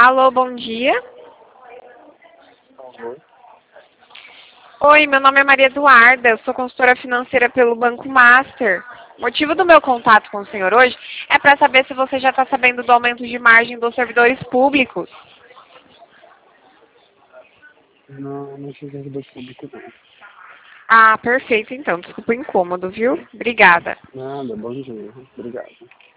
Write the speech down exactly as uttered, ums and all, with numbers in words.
Alô, bom dia. Oi. Oi, meu nome é Maria Eduarda, eu sou consultora financeira pelo Banco Master. O motivo do meu contato com o senhor hoje é para saber se você já está sabendo do aumento de margem dos servidores públicos. Não, não sou servidor público, não. Ah, perfeito então. Desculpa o incômodo, viu? Obrigada. Nada, bom dia. Obrigado.